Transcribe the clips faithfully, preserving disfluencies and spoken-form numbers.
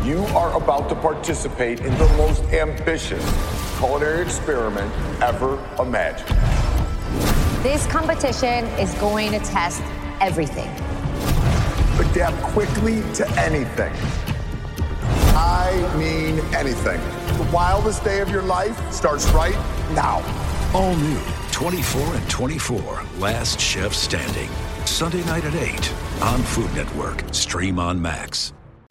You are about to participate in the most ambitious culinary experiment ever imagined. This competition is going to test everything. Adapt quickly to anything. I mean anything. The wildest day of your life starts right now. All new twenty-four and twenty-four, Last Chef Standing. Sunday night at eight on Food Network. Stream on Max.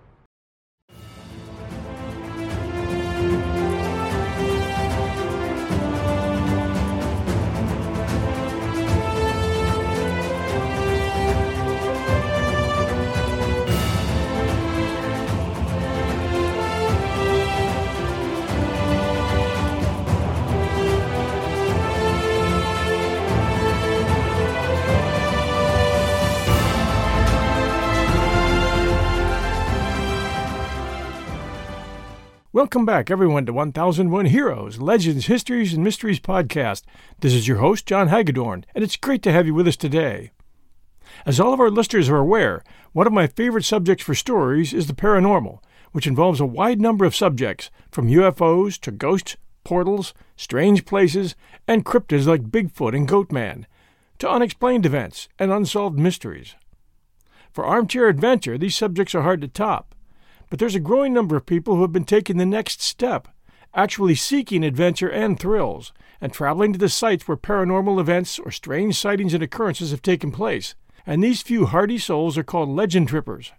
Welcome back, everyone, to one thousand one Heroes, Legends, Histories, and Mysteries podcast. This is your host, John Hagedorn, and it's great to have you with us today. As all of our listeners are aware, one of my favorite subjects for stories is the paranormal, which involves a wide number of subjects, from U F Os to ghosts, portals, strange places, and cryptids like Bigfoot and Goatman, to unexplained events and unsolved mysteries. For Armchair Adventure, these subjects are hard to top. But there's a growing number of people who have been taking the next step, actually seeking adventure and thrills, and traveling to the sites where paranormal events or strange sightings and occurrences have taken place. And these few hardy souls are called legend trippers.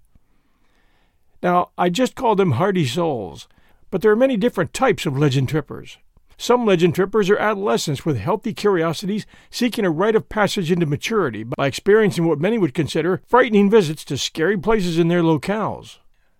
Now, I just call them hardy souls, but there are many different types of legend trippers. Some legend trippers are adolescents with healthy curiosities seeking a rite of passage into maturity by experiencing what many would consider frightening visits to scary places in their locales.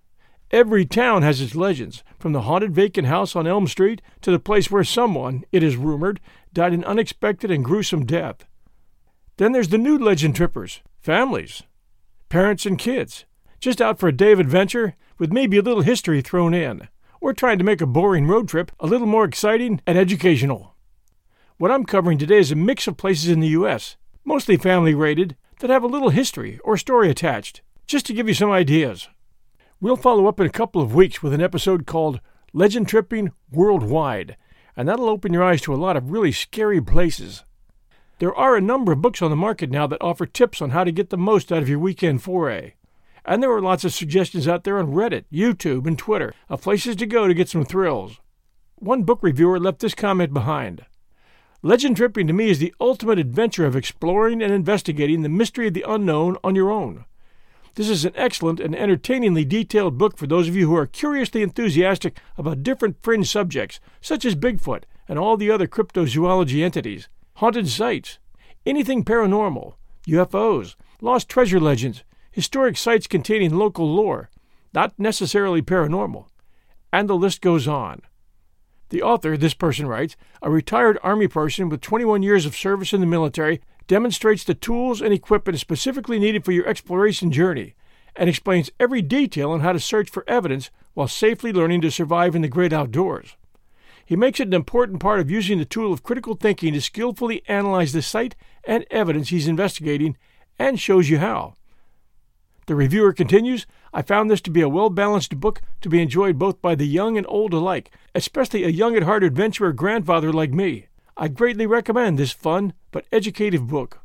Every town has its legends, from the haunted vacant house on Elm Street to the place where someone, it is rumored, died an unexpected and gruesome death. Then there's the new legend trippers, families, parents and kids, just out for a day of adventure with maybe a little history thrown in, or trying to make a boring road trip a little more exciting and educational. What I'm covering today is a mix of places in the U S, mostly family-rated, that have a little history or story attached, just to give you some ideas. We'll follow up in a couple of weeks with an episode called Legend Tripping Worldwide, and that'll open your eyes to a lot of really scary places. There are a number of books on the market now that offer tips on how to get the most out of your weekend foray. And there are lots of suggestions out there on Reddit, YouTube, and Twitter of places to go to get some thrills. One book reviewer left this comment behind. Legend tripping to me is the ultimate adventure of exploring and investigating the mystery of the unknown on your own. This is an excellent and entertainingly detailed book for those of you who are curiously enthusiastic about different fringe subjects, such as Bigfoot and all the other cryptozoology entities, haunted sites, anything paranormal, U F Os, lost treasure legends, historic sites containing local lore, not necessarily paranormal, and the list goes on. The author, this person writes, a retired Army person with twenty-one years of service in the military, demonstrates the tools and equipment specifically needed for your exploration journey, and explains every detail on how to search for evidence while safely learning to survive in the great outdoors. He makes it an important part of using the tool of critical thinking to skillfully analyze the site and evidence he's investigating, and shows you how. The reviewer continues, I found this to be a well-balanced book to be enjoyed both by the young and old alike, especially a young-at-heart adventurer grandfather like me. I greatly recommend this fun but educative book.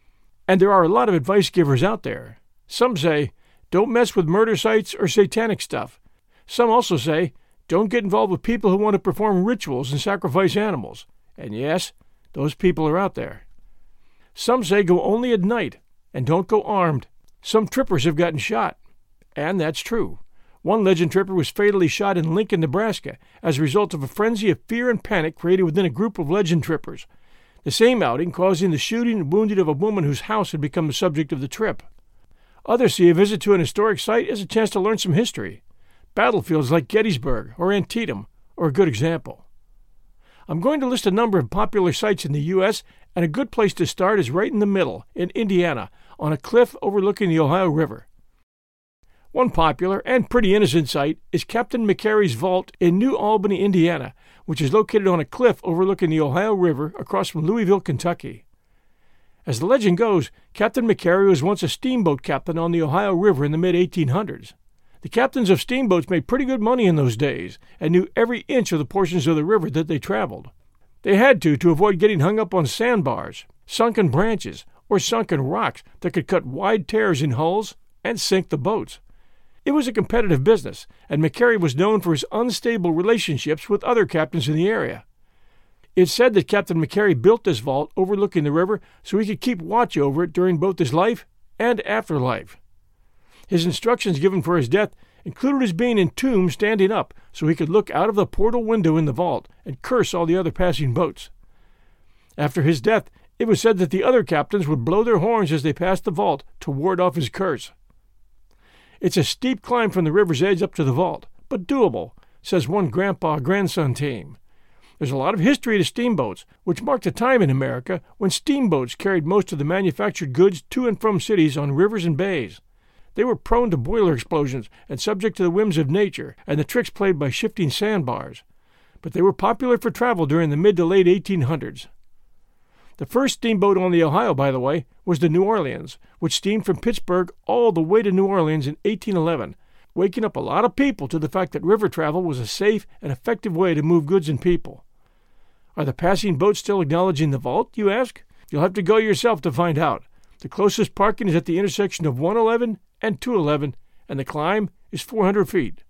And there are a lot of advice givers out there. Some say, don't mess with murder sites or satanic stuff. Some also say, don't get involved with people who want to perform rituals and sacrifice animals. And yes, those people are out there. Some say go only at night, and don't go armed. Some trippers have gotten shot. And that's true. One legend tripper was fatally shot in Lincoln, Nebraska, as a result of a frenzy of fear and panic created within a group of legend trippers. The same outing causing the shooting and wounding of a woman whose house had become the subject of the trip. Others see a visit to an historic site as a chance to learn some history. Battlefields like Gettysburg or Antietam are a good example. I'm going to list a number of popular sites in the U S, and a good place to start is right in the middle, in Indiana, on a cliff overlooking the Ohio River. One popular and pretty innocent site is Captain McCary's Vault in New Albany, Indiana, which is located on a cliff overlooking the Ohio River across from Louisville, Kentucky. As the legend goes, Captain McCary was once a steamboat captain on the Ohio River in the mid eighteen hundreds. The captains of steamboats made pretty good money in those days and knew every inch of the portions of the river that they traveled. They had to to avoid getting hung up on sandbars, sunken branches, or sunken rocks that could cut wide tears in hulls and sink the boats. It was a competitive business, and McCary was known for his unstable relationships with other captains in the area. It's said that Captain McCary built this vault overlooking the river so he could keep watch over it during both his life and afterlife. His instructions given for his death included his being entombed standing up so he could look out of the portal window in the vault and curse all the other passing boats. After his death, it was said that the other captains would blow their horns as they passed the vault to ward off his curse. It's a steep climb from the river's edge up to the vault, but doable, says one grandpa-grandson team. There's a lot of history to steamboats, which marked a time in America when steamboats carried most of the manufactured goods to and from cities on rivers and bays. They were prone to boiler explosions and subject to the whims of nature and the tricks played by shifting sandbars. But they were popular for travel during the mid to late eighteen hundreds. The first steamboat on the Ohio, by the way, was the New Orleans, which steamed from Pittsburgh all the way to New Orleans in eighteen eleven, waking up a lot of people to the fact that river travel was a safe and effective way to move goods and people. Are the passing boats still acknowledging the vault, you ask? You'll have to go yourself to find out. The closest parking is at the intersection of one eleven and two eleven, and the climb is four hundred feet.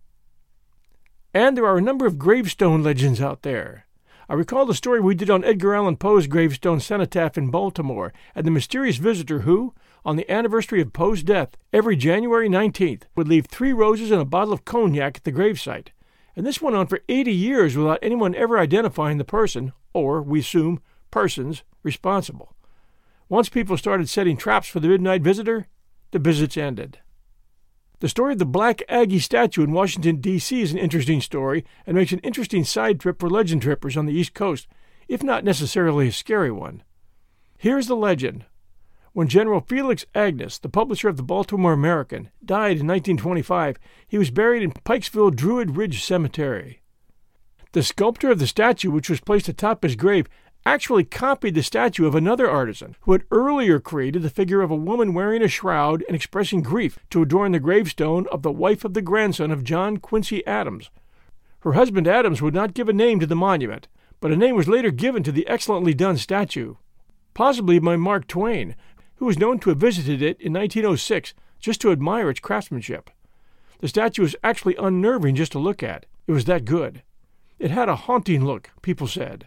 And there are a number of gravestone legends out there. I recall the story we did on Edgar Allan Poe's gravestone cenotaph in Baltimore and the mysterious visitor who, on the anniversary of Poe's death, every January nineteenth, would leave three roses and a bottle of cognac at the gravesite. And this went on for eighty years without anyone ever identifying the person, or, we assume, persons, responsible. Once people started setting traps for the midnight visitor, the visits ended. The story of the Black Aggie statue in Washington, D C is an interesting story and makes an interesting side trip for legend trippers on the East Coast, if not necessarily a scary one. Here's the legend. When General Felix Agnes, the publisher of the Baltimore American, died in nineteen twenty-five, he was buried in Pikesville Druid Ridge Cemetery. The sculptor of the statue, which was placed atop his grave, actually copied the statue of another artisan who had earlier created the figure of a woman wearing a shroud and expressing grief to adorn the gravestone of the wife of the grandson of John Quincy Adams. Her husband Adams would not give a name to the monument, but a name was later given to the excellently done statue, possibly by Mark Twain, who was known to have visited it in nineteen oh six just to admire its craftsmanship. The statue was actually unnerving just to look at. It was that good. It had a haunting look, people said.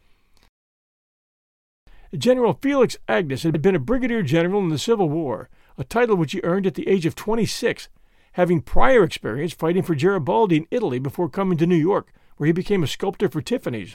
General Felix Agnes had been a brigadier general in the Civil War, a title which he earned at the age of twenty-six, having prior experience fighting for Garibaldi in Italy before coming to New York, where he became a sculptor for Tiffany's.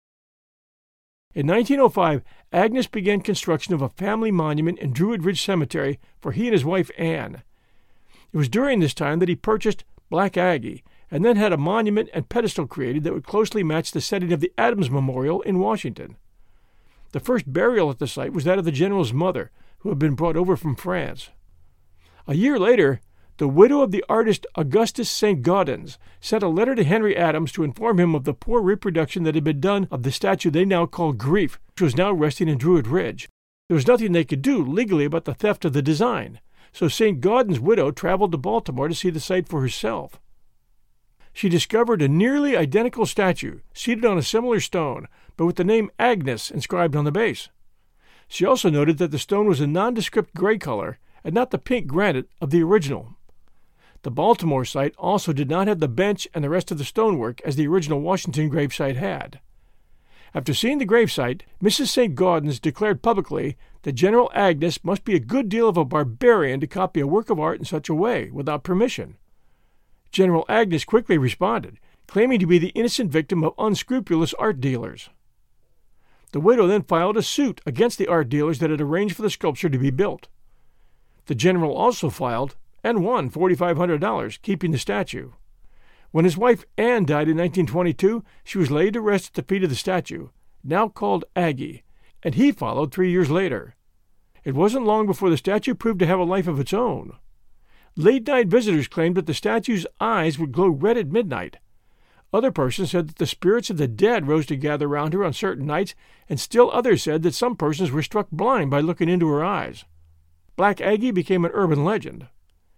In nineteen oh five, Agnes began construction of a family monument in Druid Ridge Cemetery for he and his wife Anne. It was during this time that he purchased Black Aggie, and then had a monument and pedestal created that would closely match the setting of the Adams Memorial in Washington. The first burial at the site was that of the general's mother, who had been brought over from France. A year later, the widow of the artist Augustus Saint Gaudens sent a letter to Henry Adams to inform him of the poor reproduction that had been done of the statue they now called Grief, which was now resting in Druid Ridge. There was nothing they could do legally about the theft of the design, so Saint Gaudens' widow traveled to Baltimore to see the site for herself. She discovered a nearly identical statue, seated on a similar stone, but with the name Agnes inscribed on the base. She also noted that the stone was a nondescript gray color and not the pink granite of the original. The Baltimore site also did not have the bench and the rest of the stonework as the original Washington gravesite had. After seeing the gravesite, Missus Saint Gaudens declared publicly that General Agnes must be a good deal of a barbarian to copy a work of art in such a way, without permission. General Agnes quickly responded, claiming to be the innocent victim of unscrupulous art dealers. The widow then filed a suit against the art dealers that had arranged for the sculpture to be built. The general also filed and won four thousand five hundred dollars, keeping the statue. When his wife Anne died in nineteen twenty-two, she was laid to rest at the feet of the statue, now called Aggie, and he followed three years later. It wasn't long before the statue proved to have a life of its own. Late-night visitors claimed that the statue's eyes would glow red at midnight. Other persons said that the spirits of the dead rose to gather round her on certain nights, and still others said that some persons were struck blind by looking into her eyes. Black Aggie became an urban legend.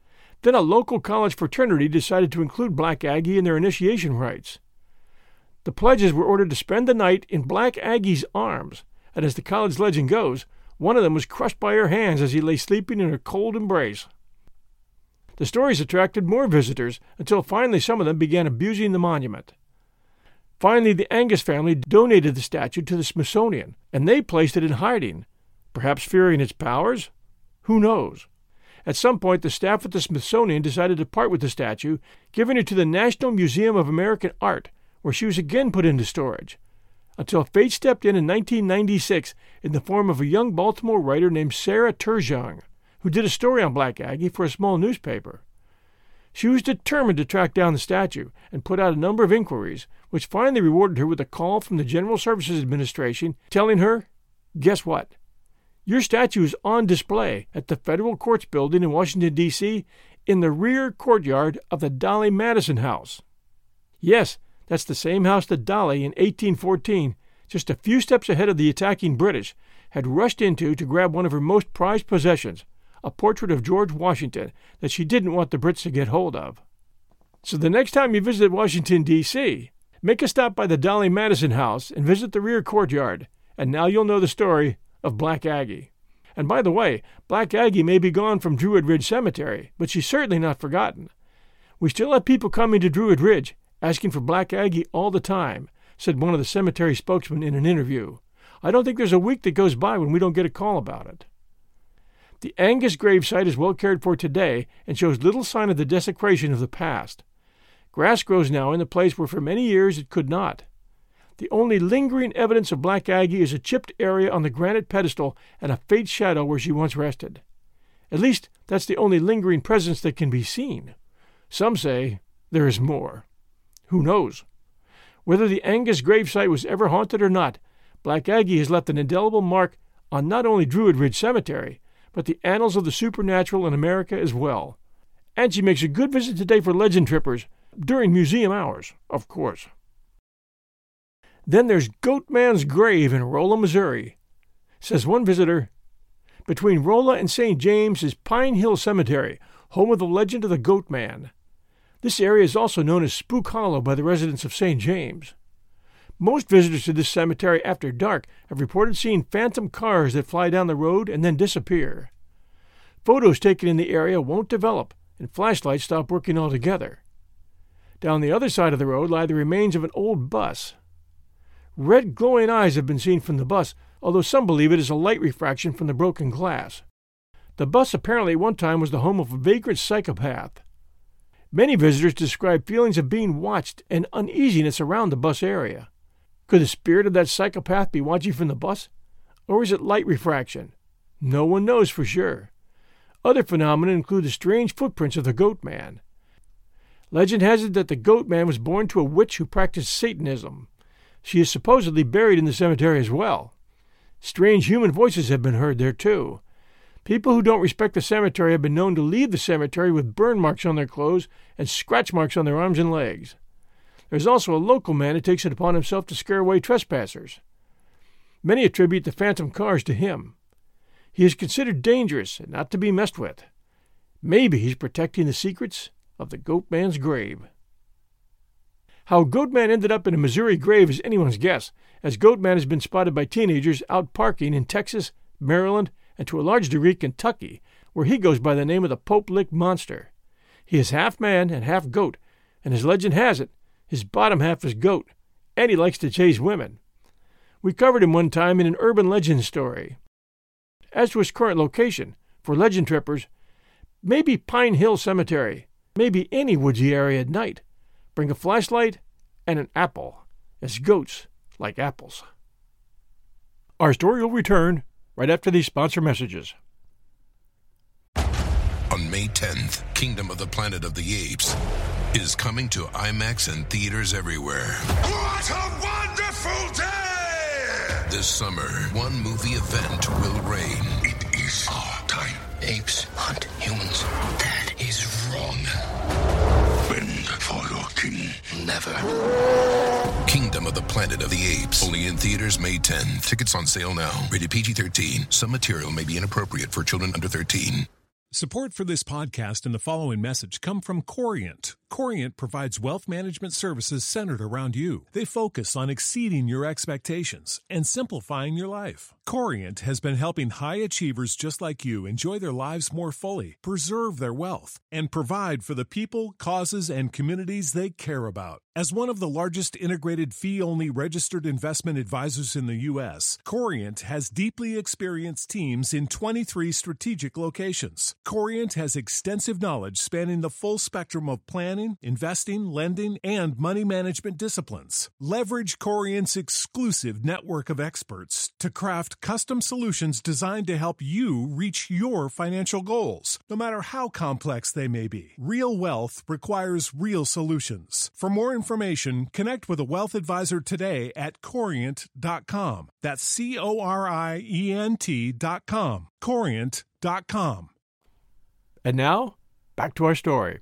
Then a local college fraternity decided to include Black Aggie in their initiation rites. The pledges were ordered to spend the night in Black Aggie's arms, and as the college legend goes, one of them was crushed by her hands as he lay sleeping in her cold embrace. The stories attracted more visitors until finally some of them began abusing the monument. Finally, the Angus family donated the statue to the Smithsonian, and they placed it in hiding, perhaps fearing its powers? Who knows? At some point, the staff at the Smithsonian decided to part with the statue, giving it to the National Museum of American Art, where she was again put into storage, until fate stepped in in nineteen ninety-six in the form of a young Baltimore writer named Sarah Turgeon, who did a story on Black Aggie for a small newspaper. She was determined to track down the statue and put out a number of inquiries, which finally rewarded her with a call from the General Services Administration telling her, guess what? Your statue is on display at the Federal Courts Building in Washington, D C, in the rear courtyard of the Dolly Madison House. Yes, that's the same house that Dolly, in eighteen fourteen, just a few steps ahead of the attacking British, had rushed into to grab one of her most prized possessions, a portrait of George Washington that she didn't want the Brits to get hold of. So the next time you visit Washington, D C, make a stop by the Dolly Madison House and visit the rear courtyard, and now you'll know the story of Black Aggie. And by the way, Black Aggie may be gone from Druid Ridge Cemetery, but she's certainly not forgotten. We still have people coming to Druid Ridge asking for Black Aggie all the time, said one of the cemetery spokesmen in an interview. I don't think there's a week that goes by when we don't get a call about it. The Angus gravesite is well cared for today and shows little sign of the desecration of the past. Grass grows now in the place where for many years it could not. The only lingering evidence of Black Aggie is a chipped area on the granite pedestal and a faint shadow where she once rested. At least that's the only lingering presence that can be seen. Some say there is more. Who knows? Whether the Angus gravesite was ever haunted or not, Black Aggie has left an indelible mark on not only Druid Ridge Cemetery, but the annals of the supernatural in America as well. And she makes a good visit today for legend trippers, during museum hours, of course. Then there's Goat Man's grave in Rolla, Missouri. Says one visitor, between Rolla and Saint James is Pine Hill Cemetery, home of the legend of the Goat Man. This area is also known as Spook Hollow by the residents of Saint James. Most visitors to this cemetery after dark have reported seeing phantom cars that fly down the road and then disappear. Photos taken in the area won't develop, and flashlights stop working altogether. Down the other side of the road lie the remains of an old bus. Red glowing eyes have been seen from the bus, although some believe it is a light refraction from the broken glass. The bus apparently at one time was the home of a vagrant psychopath. Many visitors describe feelings of being watched and uneasiness around the bus area. Could the spirit of that psychopath be watching from the bus? Or is it light refraction? No one knows for sure. Other phenomena include the strange footprints of the Goat Man. Legend has it that the Goat Man was born to a witch who practiced Satanism. She is supposedly buried in the cemetery as well. Strange human voices have been heard there, too. People who don't respect the cemetery have been known to leave the cemetery with burn marks on their clothes and scratch marks on their arms and legs. There's also a local man who takes it upon himself to scare away trespassers. Many attribute the phantom cars to him. He is considered dangerous and not to be messed with. Maybe he's protecting the secrets of the Goat Man's grave. How Goat Man ended up in a Missouri grave is anyone's guess, as Goat Man has been spotted by teenagers out parking in Texas, Maryland, and to a large degree Kentucky, where he goes by the name of the Pope Lick Monster. He is half man and half goat, and as legend has it, his bottom half is goat, and he likes to chase women. We covered him one time in an urban legend story. As to his current location, for legend trippers, maybe Pine Hill Cemetery, maybe any woodsy area at night. Bring a flashlight and an apple, as goats like apples. Our story will return right after these sponsor messages. On May tenth, Kingdom of the Planet of the Apes is coming to IMAX and theaters everywhere. What a wonderful day! This summer, one movie event will reign. It is our time. Apes hunt humans. That is wrong. Bend for your king. Never. Kingdom of the Planet of the Apes. Only in theaters May tenth. Tickets on sale now. Rated P G thirteen. Some material may be inappropriate for children under thirteen. Support for this podcast and the following message come from Corient. Corient provides wealth management services centered around you. They focus on exceeding your expectations and simplifying your life. Corient has been helping high achievers just like you enjoy their lives more fully, preserve their wealth, and provide for the people, causes, and communities they care about. As one of the largest integrated fee-only registered investment advisors in the U S, Corient has deeply experienced teams in twenty-three strategic locations. Corient has extensive knowledge spanning the full spectrum of planning, investing, lending, and money management disciplines. Leverage Corient's exclusive network of experts to craft custom solutions designed to help you reach your financial goals, no matter how complex they may be. Real wealth requires real solutions. For more information, connect with a wealth advisor today at corient dot com. That's C O R I E N T dot com. corient dot com. And now, back to our story.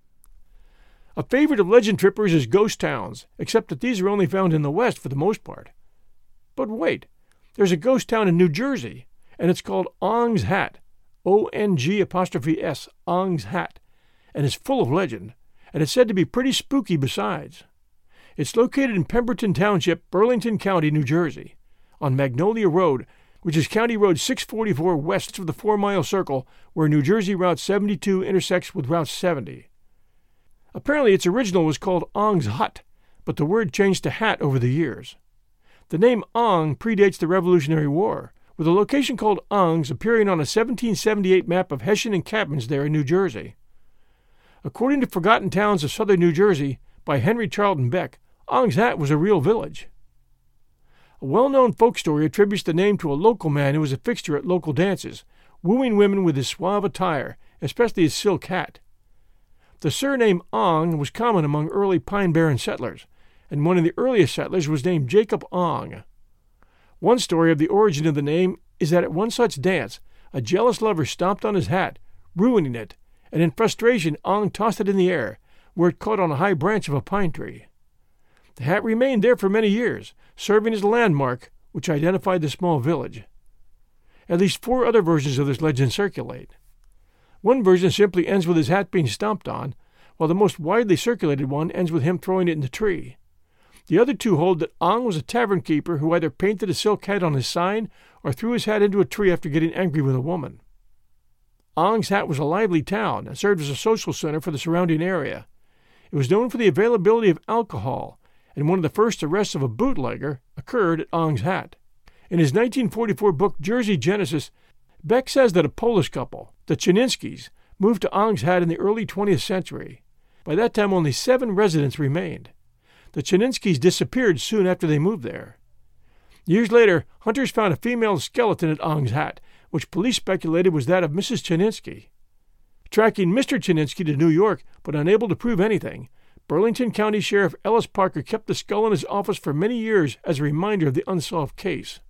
A favorite of legend trippers is ghost towns, except that these are only found in the West for the most part. But wait, there's a ghost town in New Jersey, and it's called Ong's Hat, O N G apostrophe S, Ong's Hat, and it's full of legend, and it's said to be pretty spooky besides. It's located in Pemberton Township, Burlington County, New Jersey, on Magnolia Road, which is County Road six forty-four west of the four-mile circle where New Jersey Route seventy-two intersects with Route seventy. Apparently its original was called Ong's Hut, but the word changed to Hat over the years. The name Ong predates the Revolutionary War, with a location called Ong's appearing on a seventeen seventy-eight map of Hessian encampments there in New Jersey. According to Forgotten Towns of Southern New Jersey by Henry Charlton Beck, Ong's Hat was a real village. A well-known folk story attributes the name to a local man who was a fixture at local dances, wooing women with his suave attire, especially his silk hat. The surname Ong was common among early Pine Barren settlers, and one of the earliest settlers was named Jacob Ong. One story of the origin of the name is that at one such dance, a jealous lover stomped on his hat, ruining it, and in frustration Ong tossed it in the air, where it caught on a high branch of a pine tree. The hat remained there for many years, serving as a landmark which identified the small village. At least four other versions of this legend circulate. One version simply ends with his hat being stomped on, while the most widely circulated one ends with him throwing it in the tree. The other two hold that Ong was a tavern keeper who either painted a silk hat on his sign or threw his hat into a tree after getting angry with a woman. Ong's Hat was a lively town and served as a social center for the surrounding area. It was known for the availability of alcohol, and one of the first arrests of a bootlegger occurred at Ong's Hat. In his nineteen forty-four book Jersey Genesis, Beck says that a Polish couple, the Chininskis, moved to Ong's Hat in the early twentieth century. By that time only seven residents remained. The Chininskis disappeared soon after they moved there. Years later, hunters found a female skeleton at Ong's Hat, which police speculated was that of Missus Chininski. Tracking Mister Chininski to New York, but unable to prove anything, Burlington County Sheriff Ellis Parker kept the skull in his office for many years as a reminder of the unsolved case.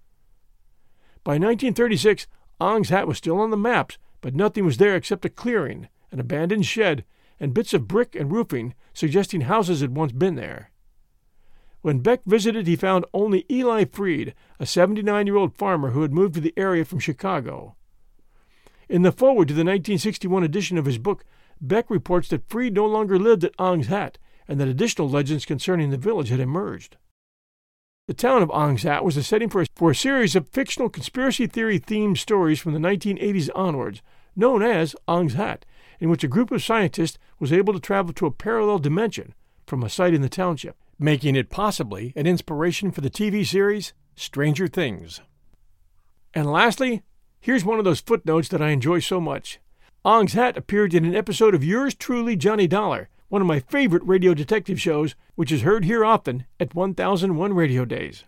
By nineteen thirty-six, Ong's Hat was still on the maps, but nothing was there except a clearing, an abandoned shed, and bits of brick and roofing suggesting houses had once been there. When Beck visited, he found only Eli Freed, a seventy-nine-year-old farmer who had moved to the area from Chicago. In the foreword to the nineteen sixty-one edition of his book, Beck reports that Freed no longer lived at Ong's Hat, and that additional legends concerning the village had emerged. The town of Ong's Hat was the setting for a, for a series of fictional conspiracy theory-themed stories from the nineteen eighties onwards, known as Ong's Hat, in which a group of scientists was able to travel to a parallel dimension from a site in the township, making it possibly an inspiration for the T V series Stranger Things. And lastly, here's one of those footnotes that I enjoy so much. Ong's Hat appeared in an episode of Yours Truly, Johnny Dollar, one of my favorite radio detective shows, which is heard here often at one thousand one Radio Days.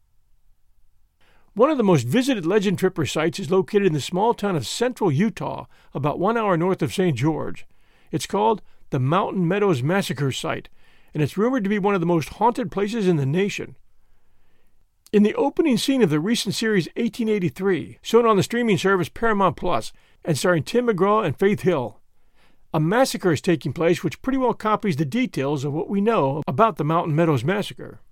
One of the most visited Legend Tripper sites is located in the small town of Central, Utah, about one hour north of Saint George. It's called the Mountain Meadows Massacre Site, and it's rumored to be one of the most haunted places in the nation. In the opening scene of the recent series eighteen eighty-three, shown on the streaming service Paramount Plus, and starring Tim McGraw and Faith Hill, a massacre is taking place which pretty well copies the details of what we know about the Mountain Meadows Massacre.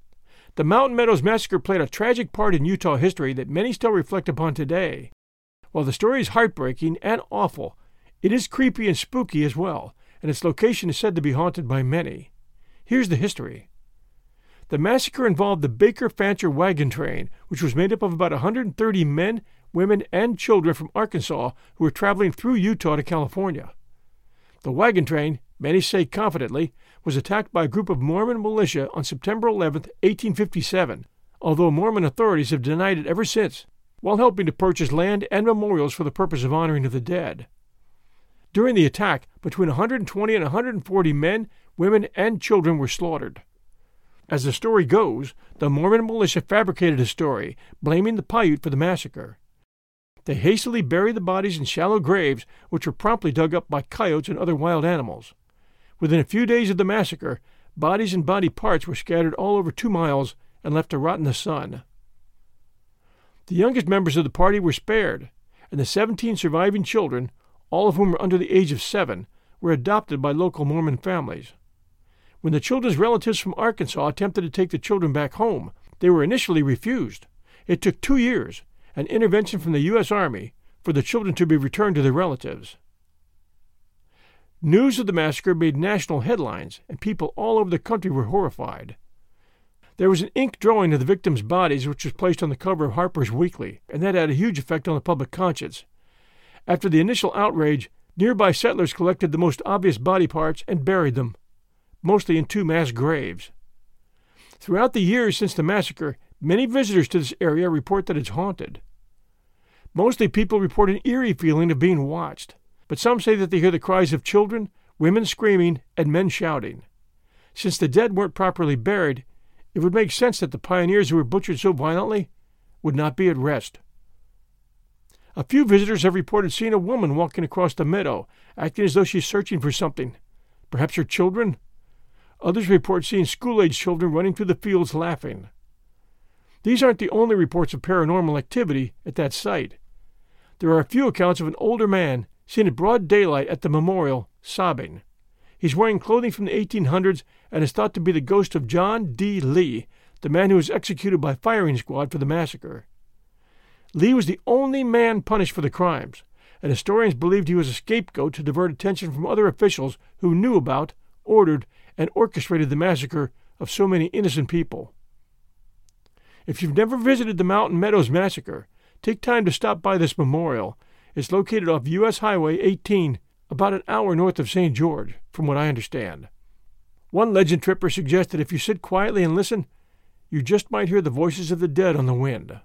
The Mountain Meadows Massacre played a tragic part in Utah history that many still reflect upon today. While the story is heartbreaking and awful, it is creepy and spooky as well, and its location is said to be haunted by many. Here's the history. The massacre involved the Baker Fancher wagon train, which was made up of about one hundred thirty men, women, and children from Arkansas who were traveling through Utah to California. The wagon train, many say confidently, was attacked by a group of Mormon militia on September eleventh, eighteen fifty-seven, although Mormon authorities have denied it ever since, while helping to purchase land and memorials for the purpose of honoring the dead. During the attack, between one hundred twenty and one hundred forty men, women, and children were slaughtered. As the story goes, the Mormon militia fabricated a story, blaming the Paiute for the massacre. They hastily buried the bodies in shallow graves, which were promptly dug up by coyotes and other wild animals. Within a few days of the massacre, bodies and body parts were scattered all over two miles and left to rot in the sun. The youngest members of the party were spared, and the seventeen surviving children, all of whom were under the age of seven, were adopted by local Mormon families. When the children's relatives from Arkansas attempted to take the children back home, they were initially refused. It took two years, and intervention from the U S Army, for the children to be returned to their relatives. News of the massacre made national headlines, and people all over the country were horrified. There was an ink drawing of the victims' bodies which was placed on the cover of Harper's Weekly, and that had a huge effect on the public conscience. After the initial outrage, nearby settlers collected the most obvious body parts and buried them, mostly in two mass graves. Throughout the years since the massacre, many visitors to this area report that it's haunted. Mostly people report an eerie feeling of being watched, but some say that they hear the cries of children, women screaming, and men shouting. Since the dead weren't properly buried, it would make sense that the pioneers who were butchered so violently would not be at rest. A few visitors have reported seeing a woman walking across the meadow, acting as though she's searching for something, perhaps her children. Others report seeing school-aged children running through the fields laughing. These aren't the only reports of paranormal activity at that site. There are a few accounts of an older man seen in broad daylight at the memorial, sobbing. He's wearing clothing from the eighteen hundreds and is thought to be the ghost of John D. Lee, the man who was executed by firing squad for the massacre. Lee was the only man punished for the crimes, and historians believed he was a scapegoat to divert attention from other officials who knew about, ordered, and orchestrated the massacre of so many innocent people. If you've never visited the Mountain Meadows Massacre, take time to stop by this memorial. It's located off U S Highway eighteen, about an hour north of Saint George, from what I understand. One legend tripper suggested if you sit quietly and listen, you just might hear the voices of the dead on the wind.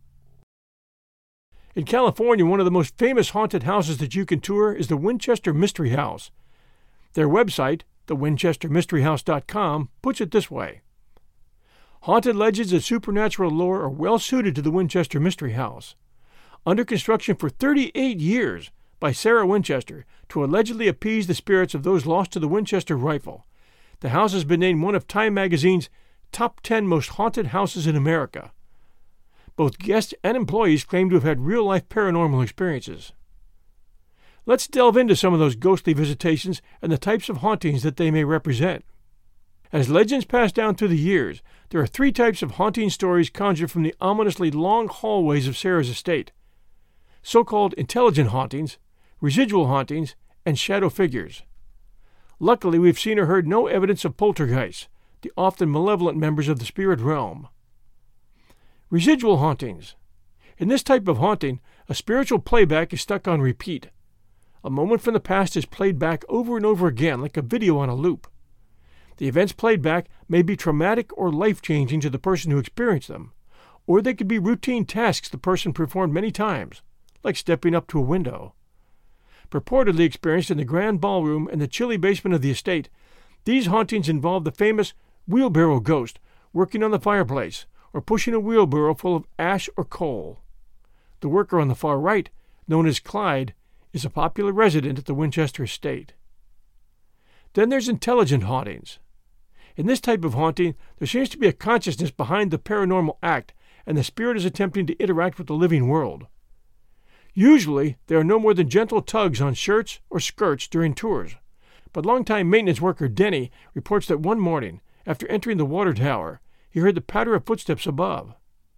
In California, one of the most famous haunted houses that you can tour is the Winchester Mystery House. Their website, the winchester mystery house dot com, puts it this way. Haunted legends and supernatural lore are well suited to the Winchester Mystery House. Under construction for thirty-eight years by Sarah Winchester to allegedly appease the spirits of those lost to the Winchester rifle, the house has been named one of Time magazine's top ten most haunted houses in America. Both guests and employees claim to have had real-life paranormal experiences. Let's delve into some of those ghostly visitations and the types of hauntings that they may represent. As legends pass down through the years, there are three types of haunting stories conjured from the ominously long hallways of Sarah's estate. So-called intelligent hauntings, residual hauntings, and shadow figures. Luckily, we've seen or heard no evidence of poltergeists, the often malevolent members of the spirit realm. Residual hauntings. In this type of haunting, a spiritual playback is stuck on repeat. A moment from the past is played back over and over again like a video on a loop. The events played back may be traumatic or life-changing to the person who experienced them, or they could be routine tasks the person performed many times, like stepping up to a window. Purportedly experienced in the grand ballroom and the chilly basement of the estate, these hauntings involve the famous wheelbarrow ghost working on the fireplace or pushing a wheelbarrow full of ash or coal. The worker on the far right, known as Clyde, is a popular resident at the Winchester estate. Then there's intelligent hauntings. In this type of haunting, there seems to be a consciousness behind the paranormal act, and the spirit is attempting to interact with the living world. Usually, there are no more than gentle tugs on shirts or skirts during tours, but longtime maintenance worker Denny reports that one morning, after entering the water tower, he heard the patter of footsteps above.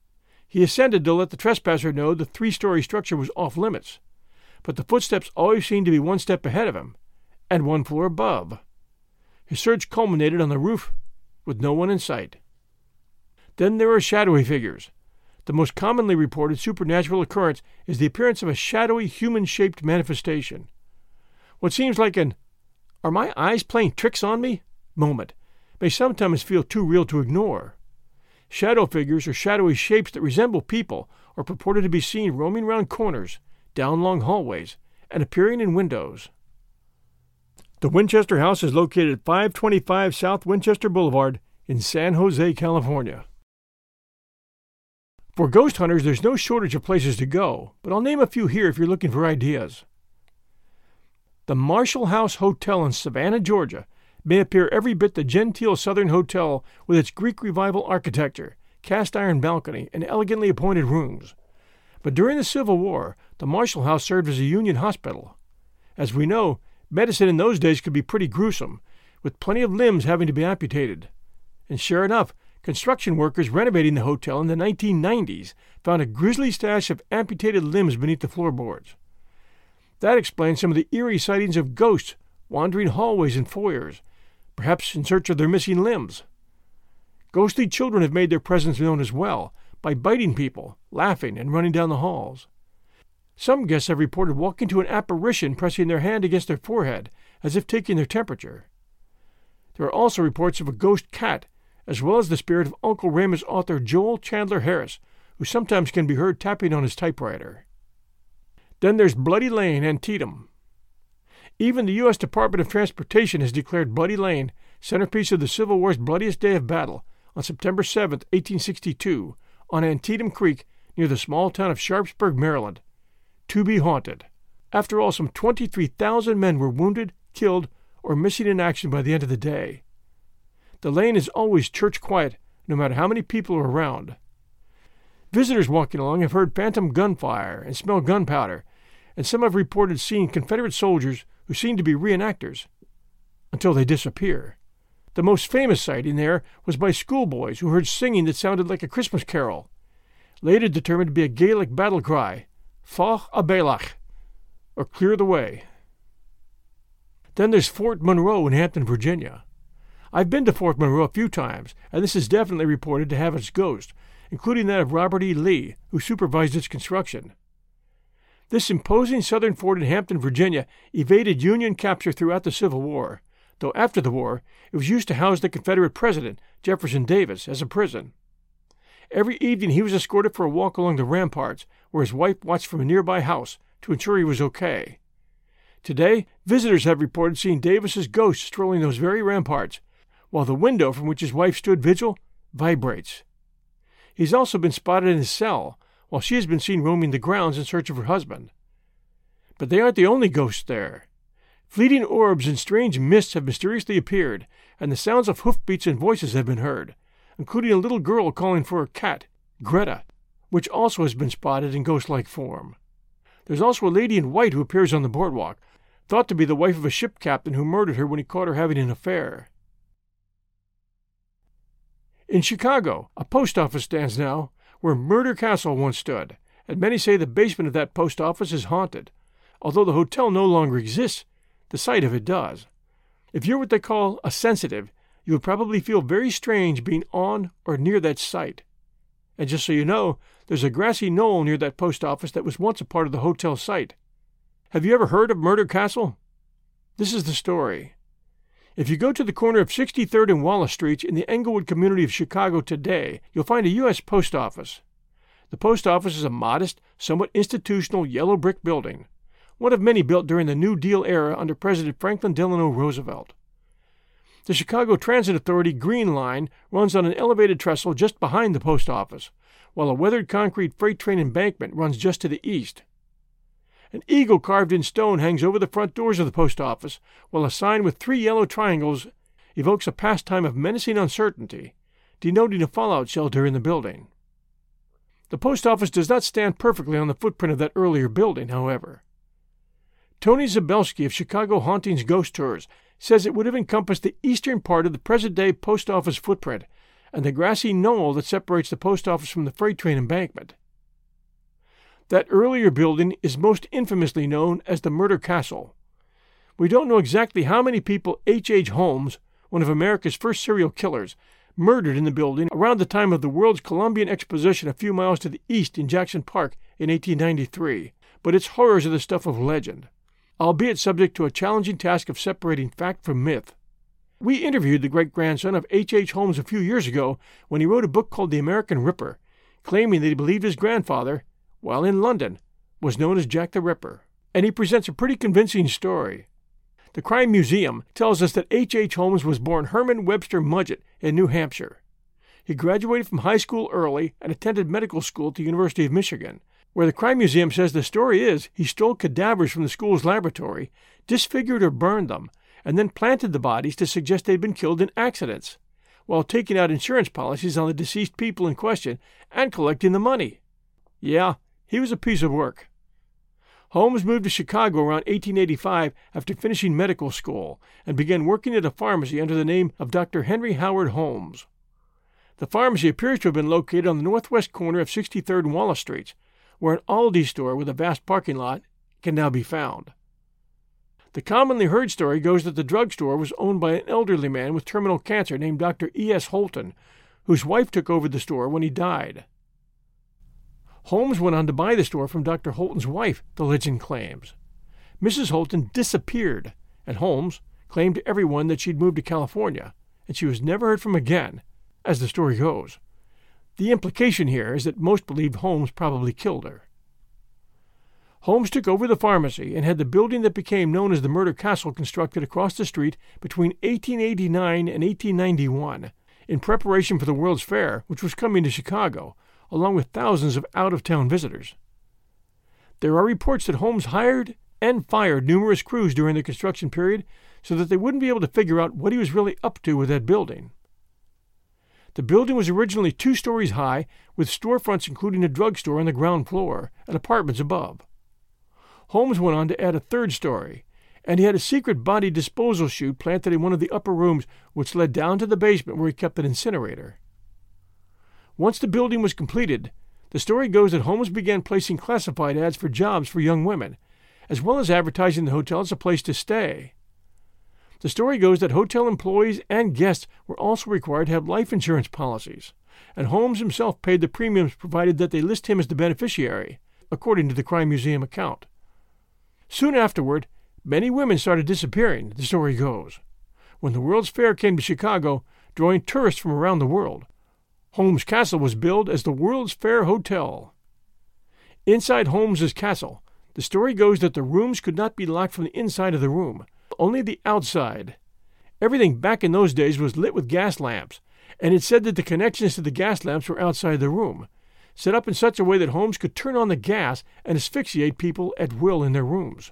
He ascended to let the trespasser know the three-story structure was off-limits, but the footsteps always seemed to be one step ahead of him, and one floor above. His search culminated on the roof, with no one in sight. Then there are shadowy figures. The most commonly reported supernatural occurrence is the appearance of a shadowy human-shaped manifestation. What seems like an "are my eyes playing tricks on me?" moment may sometimes feel too real to ignore. Shadow figures are shadowy shapes that resemble people are purported to be seen roaming round corners, down long hallways, and appearing in windows. The Winchester House is located at five twenty-five South Winchester Boulevard in San Jose, California. For ghost hunters, there's no shortage of places to go, but I'll name a few here if you're looking for ideas. The Marshall House Hotel in Savannah, Georgia, may appear every bit the genteel Southern hotel with its Greek Revival architecture, cast-iron balcony, and elegantly appointed rooms. But during the Civil War, the Marshall House served as a Union hospital. As we know, medicine in those days could be pretty gruesome, with plenty of limbs having to be amputated. And sure enough, construction workers renovating the hotel in the nineteen nineties found a grisly stash of amputated limbs beneath the floorboards. That explains some of the eerie sightings of ghosts wandering hallways and foyers, perhaps in search of their missing limbs. Ghostly children have made their presence known as well, by biting people, laughing, and running down the halls. Some guests have reported walking to an apparition pressing their hand against their forehead, as if taking their temperature. There are also reports of a ghost cat, as well as the spirit of Uncle Remus author Joel Chandler Harris, who sometimes can be heard tapping on his typewriter. Then there's Bloody Lane, Antietam. Even the U S Department of Transportation has declared Bloody Lane centerpiece of the Civil War's bloodiest day of battle on September seventh, eighteen sixty-two, on Antietam Creek near the small town of Sharpsburg, Maryland, to be haunted. After all, some twenty-three thousand men were wounded, killed, or missing in action by the end of the day. The lane is always church quiet, no matter how many people are around. Visitors walking along have heard phantom gunfire and smelled gunpowder, and some have reported seeing Confederate soldiers who seem to be reenactors, until they disappear. The most famous sighting there was by schoolboys who heard singing that sounded like a Christmas carol, later determined to be a Gaelic battle cry, Fach a Bailach, or clear the way. Then there's Fort Monroe in Hampton, Virginia. I've been to Fort Monroe a few times, and this is definitely reported to have its ghost, including that of Robert E. Lee, who supervised its construction. This imposing southern fort in Hampton, Virginia, evaded Union capture throughout the Civil War, though after the war it was used to house the Confederate President, Jefferson Davis, as a prison. Every evening he was escorted for a walk along the ramparts, where his wife watched from a nearby house to ensure he was okay. Today, visitors have reported seeing Davis's ghost strolling those very ramparts, while the window from which his wife stood vigil vibrates. He's also been spotted in his cell, while she has been seen roaming the grounds in search of her husband. But they aren't the only ghosts there. Fleeting orbs and strange mists have mysteriously appeared, and the sounds of hoofbeats and voices have been heard, including a little girl calling for her cat, Greta, which also has been spotted in ghost-like form. There's also a lady in white who appears on the boardwalk, thought to be the wife of a ship captain who murdered her when he caught her having an affair. In Chicago, a post office stands now, where Murder Castle once stood, and many say the basement of that post office is haunted. Although the hotel no longer exists, the site of it does. If you're what they call a sensitive, you would probably feel very strange being on or near that site. And just so you know, there's a grassy knoll near that post office that was once a part of the hotel site. Have you ever heard of Murder Castle? This is the story. If you go to the corner of sixty-third and Wallace Streets in the Englewood community of Chicago today, you'll find a U S post office. The post office is a modest, somewhat institutional yellow brick building, one of many built during the New Deal era under President Franklin Delano Roosevelt. The Chicago Transit Authority Green Line runs on an elevated trestle just behind the post office, while a weathered concrete freight train embankment runs just to the east. An eagle carved in stone hangs over the front doors of the post office, while a sign with three yellow triangles evokes a pastime of menacing uncertainty, denoting a fallout shelter in the building. The post office does not stand perfectly on the footprint of that earlier building, however. Tony Zabelski of Chicago Hauntings Ghost Tours says it would have encompassed the eastern part of the present-day post office footprint, and the grassy knoll that separates the post office from the freight train embankment. That earlier building is most infamously known as the Murder Castle. We don't know exactly how many people H H. Holmes, one of America's first serial killers, murdered in the building around the time of the World's Columbian Exposition a few miles to the east in Jackson Park in eighteen ninety-three, but its horrors are the stuff of legend, albeit subject to a challenging task of separating fact from myth. We interviewed the great-grandson of H H. Holmes a few years ago when he wrote a book called The American Ripper, claiming that he believed his grandfather, while in London, was known as Jack the Ripper, and he presents a pretty convincing story. The Crime Museum tells us that H H. Holmes was born Herman Webster Mudgett in New Hampshire. He graduated from high school early and attended medical school at the University of Michigan, where the Crime Museum says the story is he stole cadavers from the school's laboratory, disfigured or burned them, and then planted the bodies to suggest they'd been killed in accidents, while taking out insurance policies on the deceased people in question and collecting the money. Yeah, he was a piece of work. Holmes moved to Chicago around eighteen eighty-five after finishing medical school and began working at a pharmacy under the name of Doctor Henry Howard Holmes. The pharmacy appears to have been located on the northwest corner of sixty-third and Wallace Streets, where an Aldi store with a vast parking lot can now be found. The commonly heard story goes that the drugstore was owned by an elderly man with terminal cancer named Doctor E S. Holton, whose wife took over the store when he died. Holmes went on to buy the store from Doctor Holton's wife, the legend claims. Missus Holton disappeared, and Holmes claimed to everyone that she'd moved to California, and she was never heard from again, as the story goes. The implication here is that most believed Holmes probably killed her. Holmes took over the pharmacy and had the building that became known as the Murder Castle constructed across the street between eighteen eighty-nine and eighteen ninety-one, in preparation for the World's Fair, which was coming to Chicago, along with thousands of out-of-town visitors. There are reports that Holmes hired and fired numerous crews during the construction period so that they wouldn't be able to figure out what he was really up to with that building. The building was originally two stories high, with storefronts including a drugstore on the ground floor and apartments above. Holmes went on to add a third story, and he had a secret body disposal chute planted in one of the upper rooms which led down to the basement where he kept an incinerator. Once the building was completed, the story goes that Holmes began placing classified ads for jobs for young women, as well as advertising the hotel as a place to stay. The story goes that hotel employees and guests were also required to have life insurance policies, and Holmes himself paid the premiums provided that they list him as the beneficiary, according to the Crime Museum account. Soon afterward, many women started disappearing, the story goes, when the World's Fair came to Chicago, drawing tourists from around the world. Holmes Castle was billed as the World's Fair Hotel. Inside Holmes's castle, the story goes that the rooms could not be locked from the inside of the room, only the outside. Everything back in those days was lit with gas lamps, and it said that the connections to the gas lamps were outside the room, set up in such a way that Holmes could turn on the gas and asphyxiate people at will in their rooms.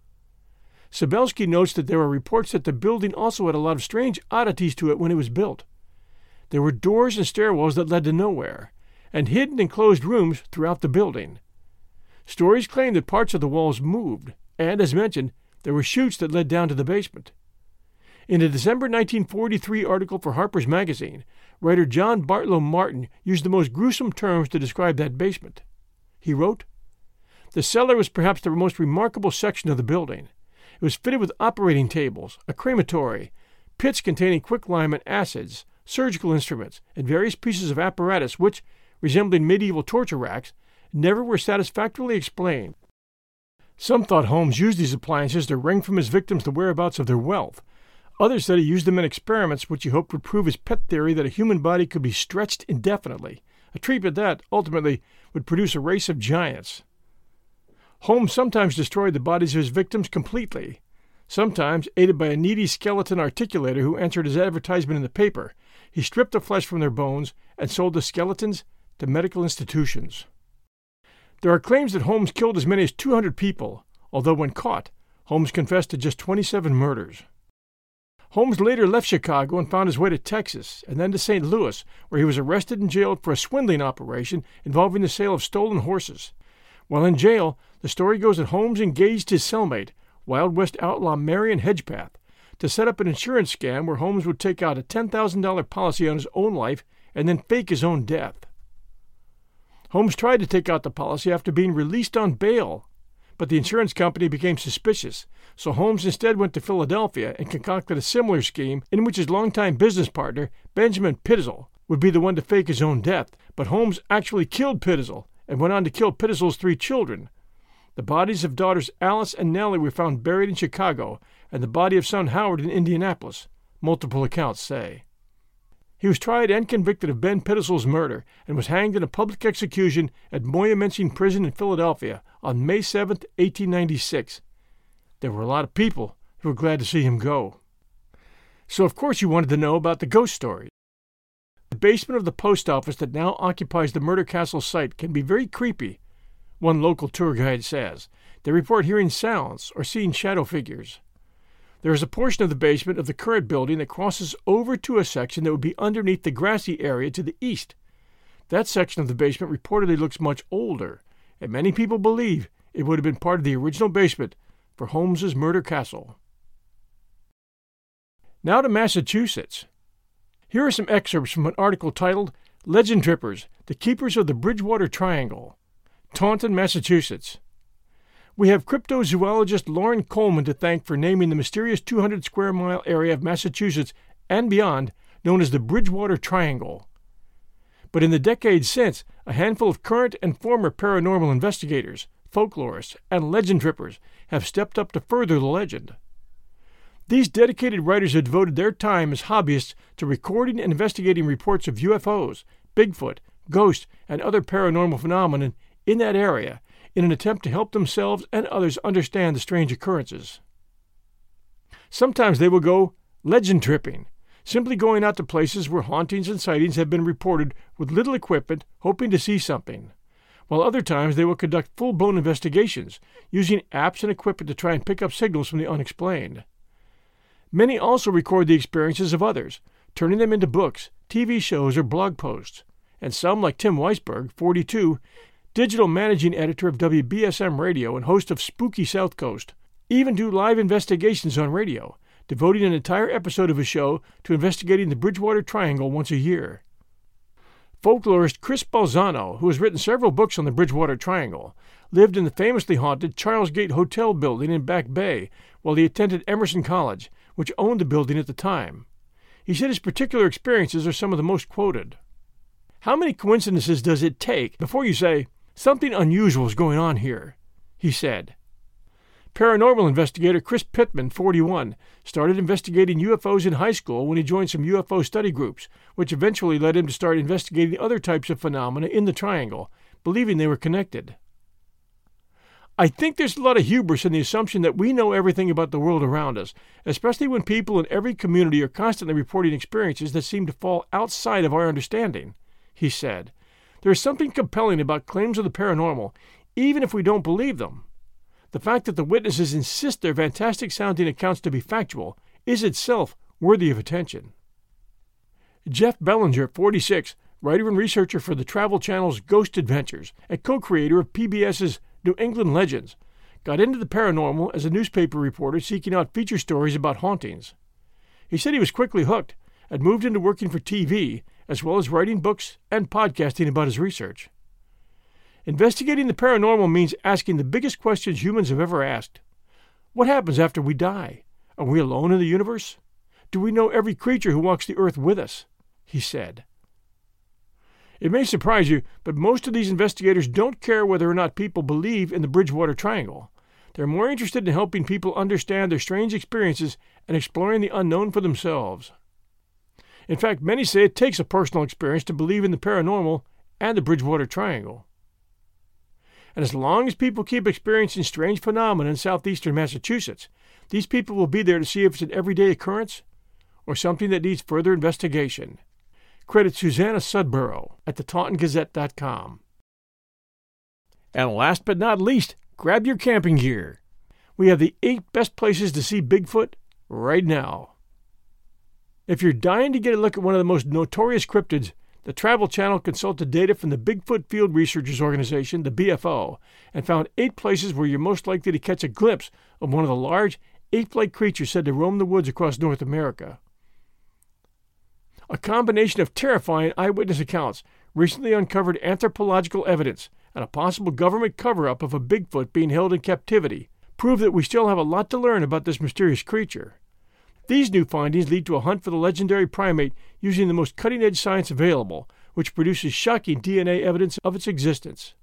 Sabelsky notes that there are reports that the building also had a lot of strange oddities to it when it was built. There were doors and stairwells that led to nowhere, and hidden and closed rooms throughout the building. Stories claim that parts of the walls moved, and, as mentioned, there were chutes that led down to the basement. In a December nineteen forty-three article for Harper's Magazine, writer John Bartlow Martin used the most gruesome terms to describe that basement. He wrote, "The cellar was perhaps the most remarkable section of the building. It was fitted with operating tables, a crematory, pits containing quicklime and acids, surgical instruments, and various pieces of apparatus which, resembling medieval torture racks, never were satisfactorily explained. Some thought Holmes used these appliances to wring from his victims the whereabouts of their wealth. Others said he used them in experiments which he hoped would prove his pet theory that a human body could be stretched indefinitely, a treatment that, ultimately, would produce a race of giants. Holmes sometimes destroyed the bodies of his victims completely, sometimes, aided by a needy skeleton articulator who answered his advertisement in the paper, he stripped the flesh from their bones and sold the skeletons to medical institutions. There are claims that Holmes killed as many as two hundred people, although when caught, Holmes confessed to just twenty-seven murders. Holmes later left Chicago and found his way to Texas, and then to Saint Louis, where he was arrested and jailed for a swindling operation involving the sale of stolen horses. While in jail, the story goes that Holmes engaged his cellmate, Wild West outlaw Marion Hedgepath, to set up an insurance scam where Holmes would take out a ten thousand dollars policy on his own life and then fake his own death. Holmes tried to take out the policy after being released on bail, but the insurance company became suspicious, so Holmes instead went to Philadelphia and concocted a similar scheme in which his longtime business partner, Benjamin Pitezel, would be the one to fake his own death. But Holmes actually killed Pitezel and went on to kill Pitezel's three children. The bodies of daughters Alice and Nellie were found buried in Chicago, and the body of son Howard in Indianapolis, multiple accounts say. He was tried and convicted of Ben Pitezel's murder and was hanged in a public execution at Moyamensing Prison in Philadelphia on May seventh, eighteen ninety-six. There were a lot of people who were glad to see him go. So of course you wanted to know about the ghost story. The basement of the post office that now occupies the Murder Castle site can be very creepy, one local tour guide says. They report hearing sounds or seeing shadow figures. There is a portion of the basement of the current building that crosses over to a section that would be underneath the grassy area to the east. That section of the basement reportedly looks much older, and many people believe it would have been part of the original basement for Holmes's Murder Castle. Now to Massachusetts. Here are some excerpts from an article titled Legend Trippers, the Keepers of the Bridgewater Triangle, Taunton, Massachusetts. We have cryptozoologist Loren Coleman to thank for naming the mysterious two hundred square mile area of Massachusetts and beyond known as the Bridgewater Triangle. But in the decades since, a handful of current and former paranormal investigators, folklorists, and legend trippers have stepped up to further the legend. These dedicated writers have devoted their time as hobbyists to recording and investigating reports of U F Os, Bigfoot, ghosts, and other paranormal phenomena in that area in an attempt to help themselves and others understand the strange occurrences. Sometimes they will go legend tripping, simply going out to places where hauntings and sightings have been reported with little equipment, hoping to see something, while other times they will conduct full-blown investigations, using apps and equipment to try and pick up signals from the unexplained. Many also record the experiences of others, turning them into books, T V shows, or blog posts, and some, like Tim Weisberg, forty-two, digital managing editor of W B S M Radio and host of Spooky South Coast, even do live investigations on radio, devoting an entire episode of a show to investigating the Bridgewater Triangle once a year. Folklorist Chris Balzano, who has written several books on the Bridgewater Triangle, lived in the famously haunted Charles Gate Hotel building in Back Bay while he attended Emerson College, which owned the building at the time. He said his particular experiences are some of the most quoted. How many coincidences does it take before you say, something unusual is going on here? He said. Paranormal investigator Chris Pittman, forty-one, started investigating U F Os in high school when he joined some U F O study groups, which eventually led him to start investigating other types of phenomena in the triangle, believing they were connected. I think there's a lot of hubris in the assumption that we know everything about the world around us, especially when people in every community are constantly reporting experiences that seem to fall outside of our understanding, he said. There is something compelling about claims of the paranormal, even if we don't believe them. The fact that the witnesses insist their fantastic-sounding accounts to be factual is itself worthy of attention. Jeff Bellinger, forty-six, writer and researcher for the Travel Channel's Ghost Adventures and co-creator of PBS's New England Legends, got into the paranormal as a newspaper reporter seeking out feature stories about hauntings. He said he was quickly hooked and moved into working for T V, as well as writing books and podcasting about his research. Investigating the paranormal means asking the biggest questions humans have ever asked. What happens after we die? Are we alone in the universe? Do we know every creature who walks the earth with us? He said. It may surprise you, but most of these investigators don't care whether or not people believe in the Bridgewater Triangle. They're more interested in helping people understand their strange experiences and exploring the unknown for themselves. In fact, many say it takes a personal experience to believe in the paranormal and the Bridgewater Triangle. And as long as people keep experiencing strange phenomena in southeastern Massachusetts, these people will be there to see if it's an everyday occurrence or something that needs further investigation. Credit Susanna Sudborough at the Taunton Gazette dot com. And last but not least, grab your camping gear. We have the eight best places to see Bigfoot right now. If you're dying to get a look at one of the most notorious cryptids, the Travel Channel consulted data from the Bigfoot Field Researchers Organization, the B F O, and found eight places where you're most likely to catch a glimpse of one of the large, ape-like creatures said to roam the woods across North America. A combination of terrifying eyewitness accounts, recently uncovered anthropological evidence, and a possible government cover-up of a Bigfoot being held in captivity prove that we still have a lot to learn about this mysterious creature. These new findings lead to a hunt for the legendary primate using the most cutting-edge science available, which produces shocking D N A evidence of its existence.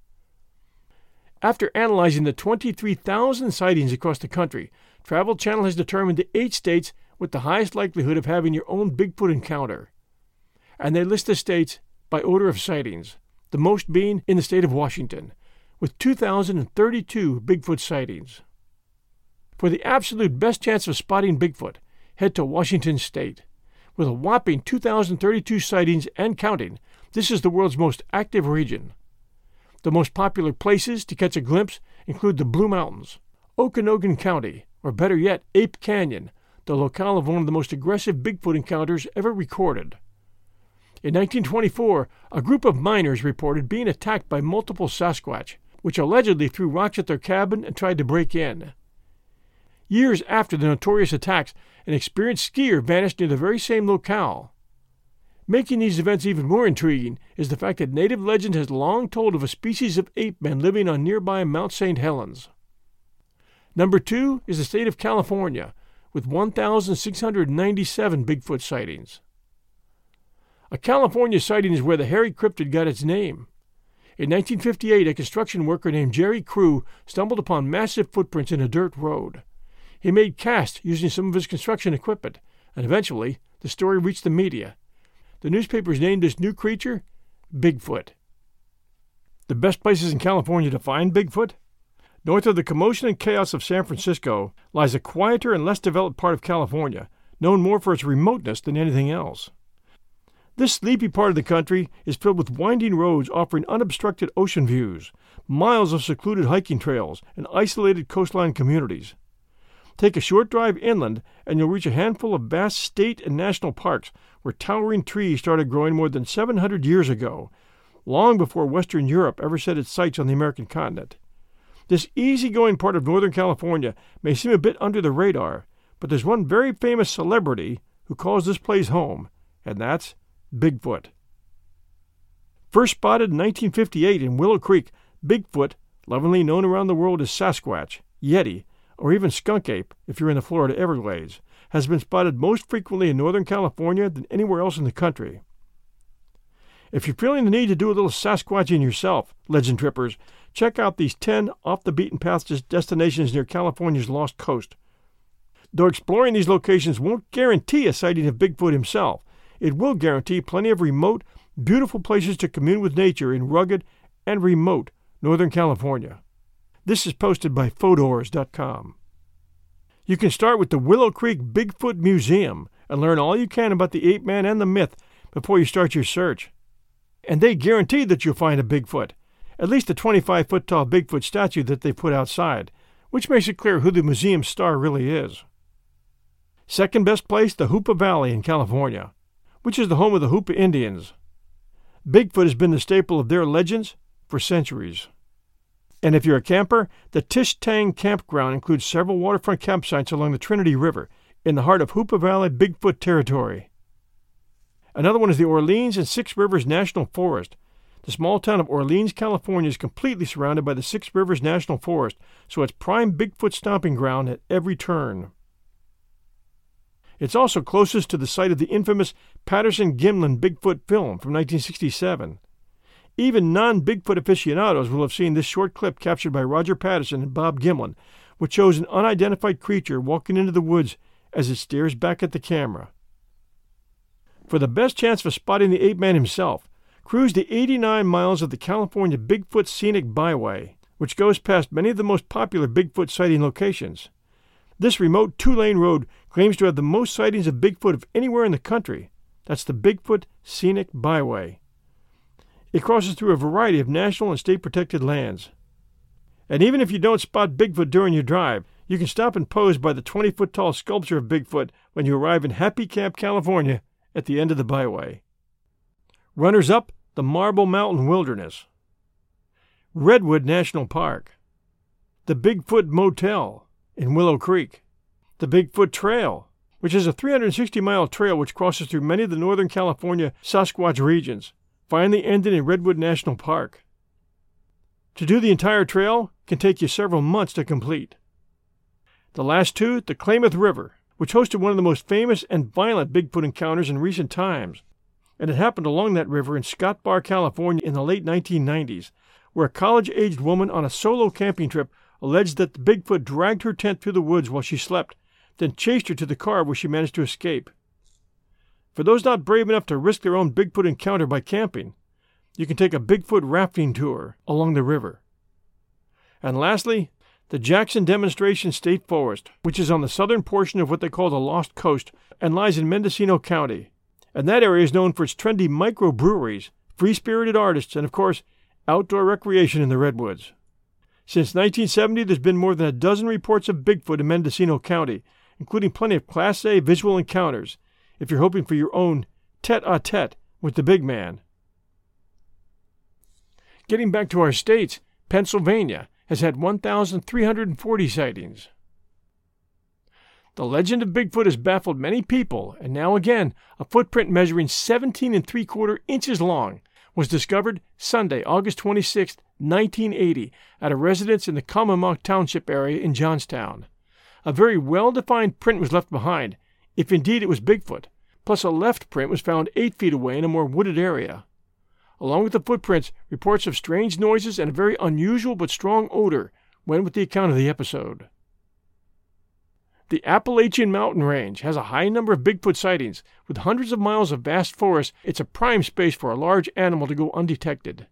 After analyzing the twenty-three thousand sightings across the country, Travel Channel has determined the eight states with the highest likelihood of having your own Bigfoot encounter. And they list the states by order of sightings, the most being in the state of Washington, with two thousand thirty-two Bigfoot sightings. For the absolute best chance of spotting Bigfoot, head to Washington State. With a whopping two thousand thirty-two sightings and counting, this is the world's most active region. The most popular places to catch a glimpse include the Blue Mountains, Okanogan County, or better yet, Ape Canyon, the locale of one of the most aggressive Bigfoot encounters ever recorded. In nineteen twenty-four, a group of miners reported being attacked by multiple Sasquatch, which allegedly threw rocks at their cabin and tried to break in. Years after the notorious attacks, an experienced skier vanished near the very same locale. Making these events even more intriguing is the fact that native legend has long told of a species of ape men living on nearby Mount Saint Helens. Number two is the state of California, with one thousand six hundred ninety-seven Bigfoot sightings. A California sighting is where the hairy cryptid got its name. In nineteen fifty-eight, a construction worker named Jerry Crew stumbled upon massive footprints in a dirt road. He made casts using some of his construction equipment, and eventually the story reached the media. The newspapers named this new creature Bigfoot. The best places in California to find Bigfoot? North of the commotion and chaos of San Francisco lies a quieter and less developed part of California, known more for its remoteness than anything else. This sleepy part of the country is filled with winding roads offering unobstructed ocean views, miles of secluded hiking trails, and isolated coastline communities. Take a short drive inland, and you'll reach a handful of vast state and national parks where towering trees started growing more than seven hundred years ago, long before Western Europe ever set its sights on the American continent. This easygoing part of Northern California may seem a bit under the radar, but there's one very famous celebrity who calls this place home, and that's Bigfoot. First spotted in nineteen fifty-eight in Willow Creek, Bigfoot, lovingly known around the world as Sasquatch, Yeti, or even skunk ape if you're in the Florida Everglades, has been spotted most frequently in Northern California than anywhere else in the country. If you're feeling the need to do a little Sasquatching yourself, legend trippers, check out these ten off-the-beaten-path destinations near California's Lost Coast. Though exploring these locations won't guarantee a sighting of Bigfoot himself, it will guarantee plenty of remote, beautiful places to commune with nature in rugged and remote Northern California. This is posted by Fodors dot com. You can start with the Willow Creek Bigfoot Museum and learn all you can about the ape man and the myth before you start your search. And they guarantee that you'll find a Bigfoot, at least a twenty-five foot tall Bigfoot statue that they put outside, which makes it clear who the museum's star really is. Second best place, the Hoopa Valley in California, which is the home of the Hoopa Indians. Bigfoot has been the staple of their legends for centuries. And if you're a camper, the Tish Tang Campground includes several waterfront campsites along the Trinity River in the heart of Hoopa Valley Bigfoot territory. Another one is the Orleans and Six Rivers National Forest. The small town of Orleans, California is completely surrounded by the Six Rivers National Forest, so it's prime Bigfoot stomping ground at every turn. It's also closest to the site of the infamous Patterson-Gimlin Bigfoot film from nineteen sixty-seven. Even non-Bigfoot aficionados will have seen this short clip captured by Roger Patterson and Bob Gimlin, which shows an unidentified creature walking into the woods as it stares back at the camera. For the best chance of spotting the ape man himself, cruise the eighty-nine miles of the California Bigfoot Scenic Byway, which goes past many of the most popular Bigfoot sighting locations. This remote two-lane road claims to have the most sightings of Bigfoot of anywhere in the country. That's the Bigfoot Scenic Byway. It crosses through a variety of national and state-protected lands. And even if you don't spot Bigfoot during your drive, you can stop and pose by the twenty foot tall sculpture of Bigfoot when you arrive in Happy Camp, California, at the end of the byway. Runners-up, the Marble Mountain Wilderness, Redwood National Park, the Bigfoot Motel in Willow Creek, the Bigfoot Trail, which is a three hundred sixty mile trail which crosses through many of the Northern California Sasquatch regions, finally ending in Redwood National Park. To do the entire trail can take you several months to complete. The last two, the Klamath River, which hosted one of the most famous and violent Bigfoot encounters in recent times, and it happened along that river in Scott Bar, California in the late nineteen nineties, where a college-aged woman on a solo camping trip alleged that the Bigfoot dragged her tent through the woods while she slept, then chased her to the car where she managed to escape. For those not brave enough to risk their own Bigfoot encounter by camping, you can take a Bigfoot rafting tour along the river. And lastly, the Jackson Demonstration State Forest, which is on the southern portion of what they call the Lost Coast and lies in Mendocino County. And that area is known for its trendy microbreweries, free-spirited artists, and of course, outdoor recreation in the redwoods. Since nineteen seventy, there's been more than a dozen reports of Bigfoot in Mendocino County, including plenty of Class A visual encounters, if you're hoping for your own tete-a-tete with the big man. Getting back to our states, Pennsylvania has had one thousand three hundred forty sightings. The legend of Bigfoot has baffled many people, and now again, a footprint measuring seventeen and three quarter inches long was discovered Sunday, August twenty-sixth, nineteen eighty, at a residence in the Commonwealth Township area in Johnstown. A very well-defined print was left behind, if indeed it was Bigfoot, plus a left print was found eight feet away in a more wooded area. Along with the footprints, reports of strange noises and a very unusual but strong odor went with the account of the episode. The Appalachian Mountain Range has a high number of Bigfoot sightings. With hundreds of miles of vast forest, it's a prime space for a large animal to go undetected.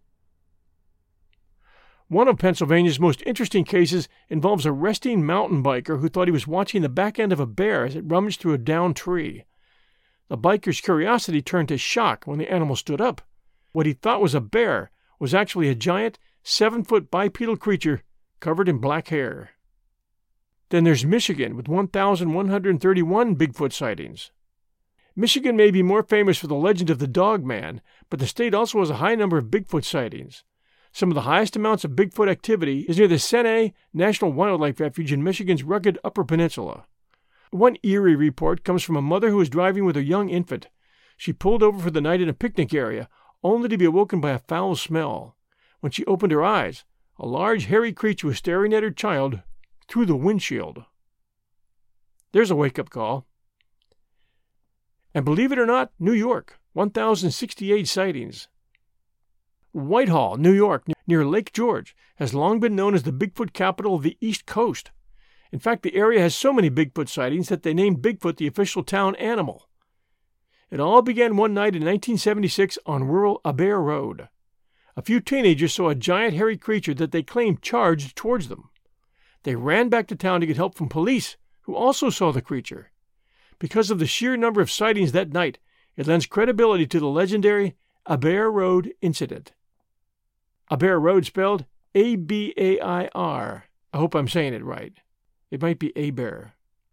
One of Pennsylvania's most interesting cases involves a resting mountain biker who thought he was watching the back end of a bear as it rummaged through a downed tree. The biker's curiosity turned to shock when the animal stood up. What he thought was a bear was actually a giant, seven-foot bipedal creature covered in black hair. Then there's Michigan with one thousand one hundred thirty-one Bigfoot sightings. Michigan may be more famous for the legend of the Dog Man, but the state also has a high number of Bigfoot sightings. Some of the highest amounts of Bigfoot activity is near the Seney National Wildlife Refuge in Michigan's rugged Upper Peninsula. One eerie report comes from a mother who was driving with a young infant. She pulled over for the night in a picnic area, only to be awoken by a foul smell. When she opened her eyes, a large hairy creature was staring at her child through the windshield. There's a wake-up call. And believe it or not, New York, one thousand sixty-eight sightings. Whitehall, New York, near Lake George, has long been known as the Bigfoot capital of the East Coast. In fact, the area has so many Bigfoot sightings that they named Bigfoot the official town animal. It all began one night in nineteen seventy-six on rural Aber Road. A few teenagers saw a giant hairy creature that they claimed charged towards them. They ran back to town to get help from police, who also saw the creature. Because of the sheer number of sightings that night, it lends credibility to the legendary Aber Road incident. Aber Road spelled A B A I R. I hope I'm saying it right. It might be Aber.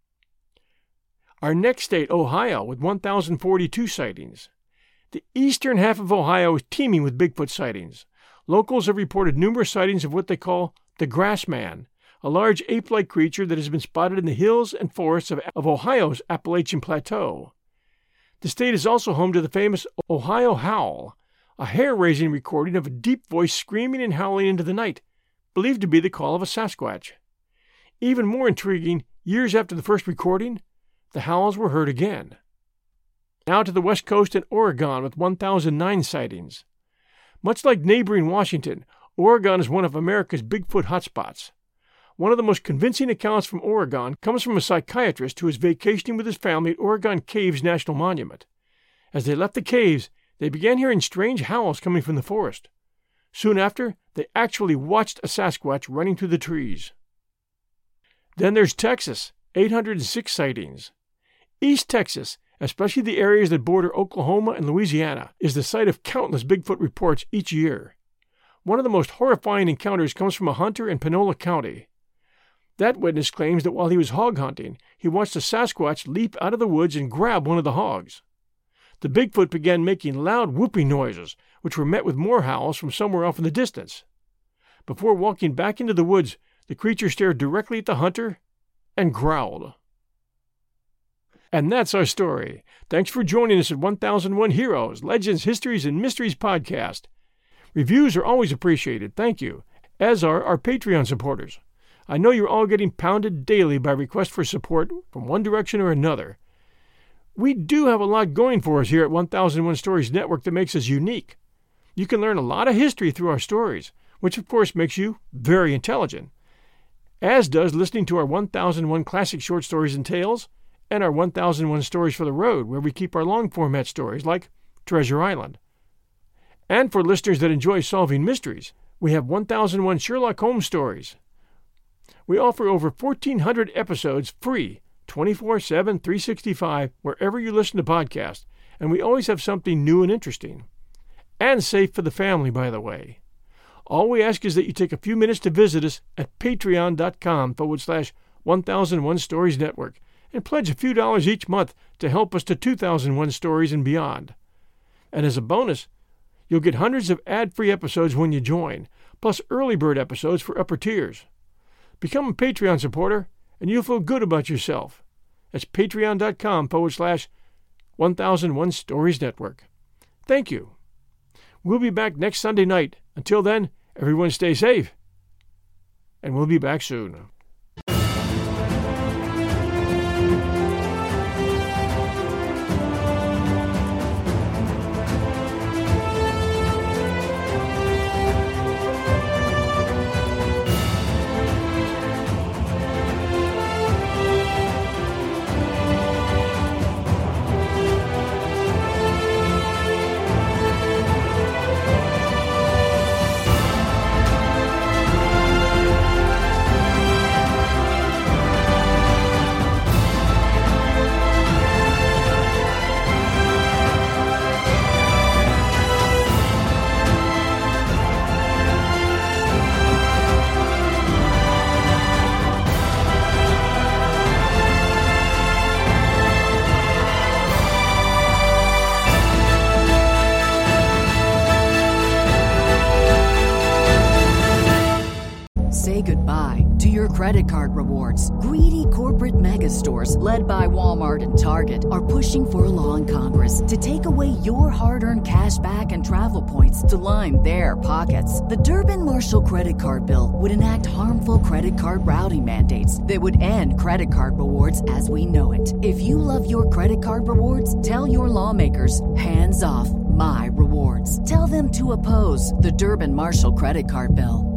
Our next state, Ohio, with one thousand forty-two sightings. The eastern half of Ohio is teeming with Bigfoot sightings. Locals have reported numerous sightings of what they call the Grassman, a large ape-like creature that has been spotted in the hills and forests of, of Ohio's Appalachian Plateau. The state is also home to the famous Ohio Howl, a hair-raising recording of a deep voice screaming and howling into the night, believed to be the call of a Sasquatch. Even more intriguing, years after the first recording, the howls were heard again. Now to the west coast and Oregon with one thousand nine sightings. Much like neighboring Washington, Oregon is one of America's Bigfoot hotspots. One of the most convincing accounts from Oregon comes from a psychiatrist who was vacationing with his family at Oregon Caves National Monument. As they left the caves, they began hearing strange howls coming from the forest. Soon after, they actually watched a Sasquatch running through the trees. Then there's Texas, eight hundred six sightings. East Texas, especially the areas that border Oklahoma and Louisiana, is the site of countless Bigfoot reports each year. One of the most horrifying encounters comes from a hunter in Panola County. That witness claims that while he was hog hunting, he watched a Sasquatch leap out of the woods and grab one of the hogs. The Bigfoot began making loud whooping noises, which were met with more howls from somewhere off in the distance. Before walking back into the woods, the creature stared directly at the hunter and growled. And that's our story. Thanks for joining us at one thousand one Heroes, Legends, Histories, and Mysteries podcast. Reviews are always appreciated, thank you, as are our Patreon supporters. I know you're all getting pounded daily by requests for support from one direction or another. We do have a lot going for us here at one thousand one Stories Network that makes us unique. You can learn a lot of history through our stories, which of course makes you very intelligent, as does listening to our one thousand one Classic Short Stories and Tales and our one thousand one Stories for the Road, where we keep our long format stories like Treasure Island. And for listeners that enjoy solving mysteries, we have one thousand one Sherlock Holmes stories. We offer over fourteen hundred episodes free, twenty-four seven, three sixty-five, wherever you listen to podcasts, and we always have something new and interesting. And safe for the family, by the way. All we ask is that you take a few minutes to visit us at patreon.com forward slash 1001 Stories Network and pledge a few dollars each month to help us to two thousand one Stories and beyond. And as a bonus, you'll get hundreds of ad-free episodes when you join, plus early bird episodes for upper tiers. Become a Patreon supporter, and you'll feel good about yourself. That's patreon.com forward slash 1001 Stories Network. Thank you. We'll be back next Sunday night. Until then, everyone stay safe, and we'll be back soon. Credit card rewards. Greedy corporate mega stores, led by Walmart and Target, are pushing for a law in Congress to take away your hard-earned cash back and travel points to line their pockets. The Durbin-Marshall credit card bill would enact harmful credit card routing mandates that would end credit card rewards as we know it. If you love your credit card rewards, tell your lawmakers, hands off my rewards. Tell them to oppose the Durbin-Marshall credit card bill.